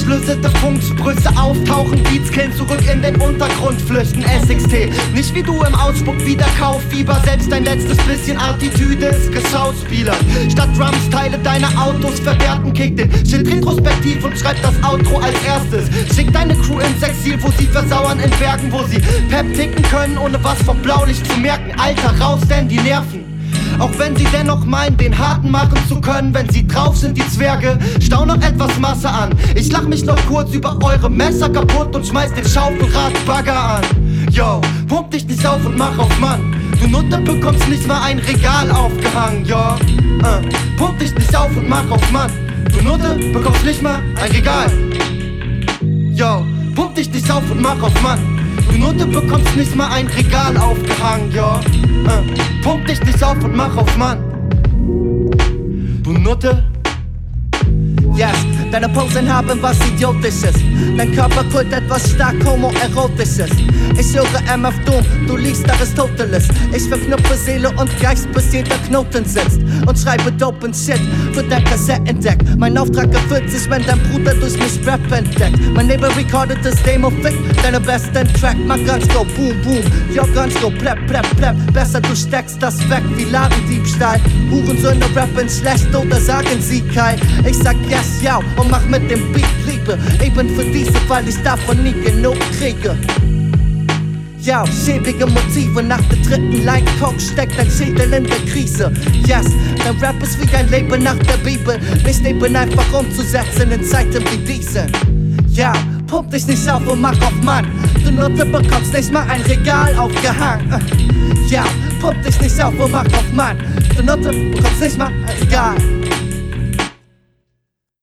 Verschlüsselte Funksprüsse auftauchen, Beats killen, zurück in den Untergrund flüchten. SXT, nicht wie du im Ausspuck wieder Kauffieber. Selbst dein letztes bisschen Attitüde ist geschauspielert. Statt Drums Teile deiner Autos verwerten, kick den Shit retrospektiv und schreib das Outro als erstes. Schick deine Crew ins Exil, wo sie versauern in Bergen, wo sie Pep ticken können, ohne was vom Blaulicht zu merken. Alter, raus, denn die nerven. Auch wenn sie dennoch meinen, den Harten machen zu können, wenn sie drauf sind, die Zwerge, stau noch etwas Masse an. Ich lach mich noch kurz über eure Messer kaputt und schmeiß den Schaufelradbagger an. Yo, pump dich nicht auf und mach auf Mann. Du Nutte bekommst nicht mal ein Regal aufgehangen, yo. Pump dich nicht auf und mach auf Mann. Du Nutte bekommst nicht mal ein Regal. Yo, pump dich nicht auf und mach auf Mann. Du Nutte bekommst nicht mal ein Regal aufgehangen, yo. Pump dich nicht auf und mach auf Mann. Du Nutte. Yes, deine Posen haben was Idiotisches. Dein Körperkult etwas stark homoerotisches. Ich höre MF Doom, du liest Aristoteles. Ich verknüpfe Seele und Geist, bis jeder Knoten sitzt. Und schreibe dopen Shit für dein Kassettendeck. Mein Auftrag erfüllt sich, wenn dein Bruder durch mich Rap entdeckt. Mein Neighbor recorded this Demo fick deine besten Track. Mein Guns go boom boom, your guns go plep plep plep. Besser du steckst das weg wie Ladendiebstahl. Hurensöhne rappen schlecht oder sagen sie Kai. Ich sag yes, ja, und mach mit dem Beat Liebe. Eben für diese, weil ich davon nie genug kriege. Ja, schäbige Motive, nach der dritten Line Coke steckt dein Schädel in der Krise. Yes, dein Rap ist wie ein Leben nach der Bibel. Nicht eben einfach umzusetzen in Zeiten wie diesen. Ja, pump dich nicht auf und mach auf Mann. Du Nutte bekommst nicht mal ein Regal aufgehangen. Ja, pump dich nicht auf und mach auf Mann. Du Nutte bekommst nicht mal ein Regal.